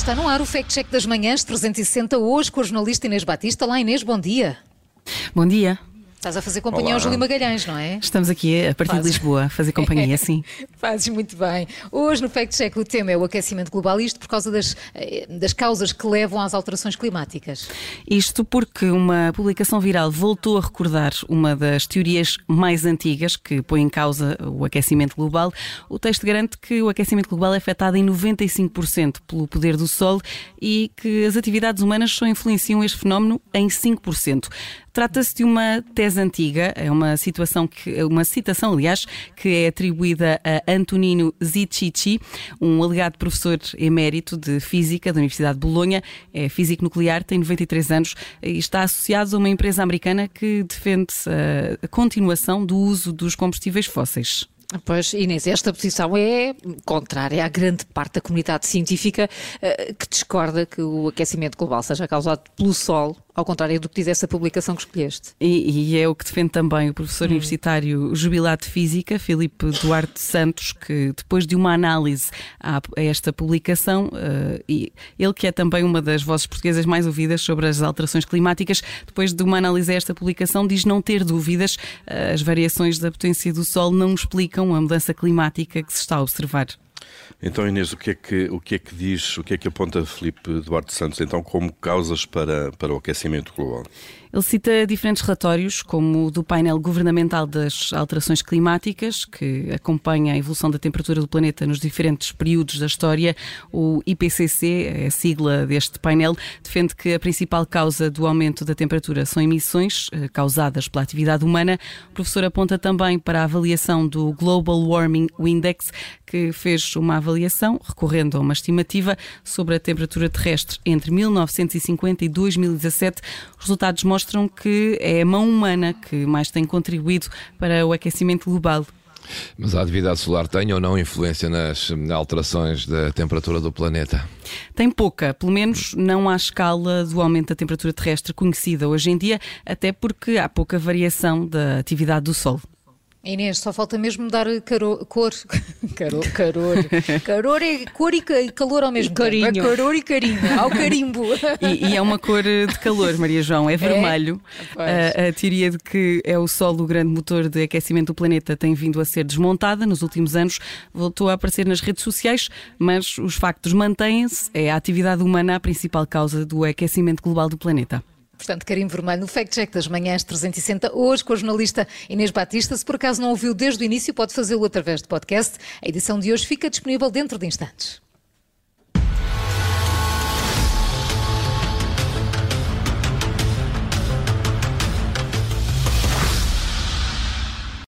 Está no ar o Fact Check das Manhãs 360, hoje com a jornalista Inês Batista. Olá Inês, bom dia. Bom dia. Estás a fazer companhia ao Júlio Magalhães, não é? Estamos aqui a partir de Lisboa a fazer companhia, sim. Fazes muito bem. Hoje no Fact Check o tema é o aquecimento global, isto por causa das causas que levam às alterações climáticas. Isto porque uma publicação viral voltou a recordar uma das teorias mais antigas que põe em causa o aquecimento global. O texto garante que o aquecimento global é afetado em 95% pelo poder do Sol e que as atividades humanas só influenciam este fenómeno em 5%. Trata-se de uma tese antiga, é uma citação, aliás, que é atribuída a Antonino Ziccici, um alegado professor emérito de Física da Universidade de Bolonha, é físico nuclear, tem 93 anos e está associado a uma empresa americana que defende a continuação do uso dos combustíveis fósseis. Pois, Inês, esta posição é contrária à grande parte da comunidade científica que discorda que o aquecimento global seja causado pelo Sol, ao contrário do que diz essa publicação que escolheste. E é o que defende também o professor universitário jubilado de Física, Filipe Duarte Santos, que depois de uma análise a esta publicação, e ele que é também uma das vozes portuguesas mais ouvidas sobre as alterações climáticas, depois de uma análise a esta publicação, diz não ter dúvidas, as variações da potência do Sol não explicam a mudança climática que se está a observar. Então, Inês, o que é que aponta Filipe Duarte Santos, então, como causas para o aquecimento global? Ele cita diferentes relatórios, como o do painel governamental das alterações climáticas, que acompanha a evolução da temperatura do planeta nos diferentes períodos da história. O IPCC, é a sigla deste painel, defende que a principal causa do aumento da temperatura são emissões causadas pela atividade humana. O professor aponta também para a avaliação do Global Warming Index, que fez uma avaliação, recorrendo a uma estimativa, sobre a temperatura terrestre entre 1950 e 2017. Os resultados mostram que é a mão humana que mais tem contribuído para o aquecimento global. Mas a atividade solar tem ou não influência nas alterações da temperatura do planeta? Tem pouca, pelo menos não à escala do aumento da temperatura terrestre conhecida hoje em dia, até porque há pouca variação da atividade do Sol. Inês, só falta mesmo dar cor é cor e calor ao mesmo tempo. É calor e carinho, ao carimbo. E é uma cor de calor, Maria João, é vermelho. A teoria de que é o Sol o grande motor de aquecimento do planeta tem vindo a ser desmontada nos últimos anos, voltou a aparecer nas redes sociais, mas os factos mantêm-se, é a atividade humana a principal causa do aquecimento global do planeta. Portanto, carimbo vermelho no Fact Check das Manhãs 360, hoje com a jornalista Inês Batista. Se por acaso não ouviu desde o início, pode fazê-lo através de podcast. A edição de hoje fica disponível dentro de instantes.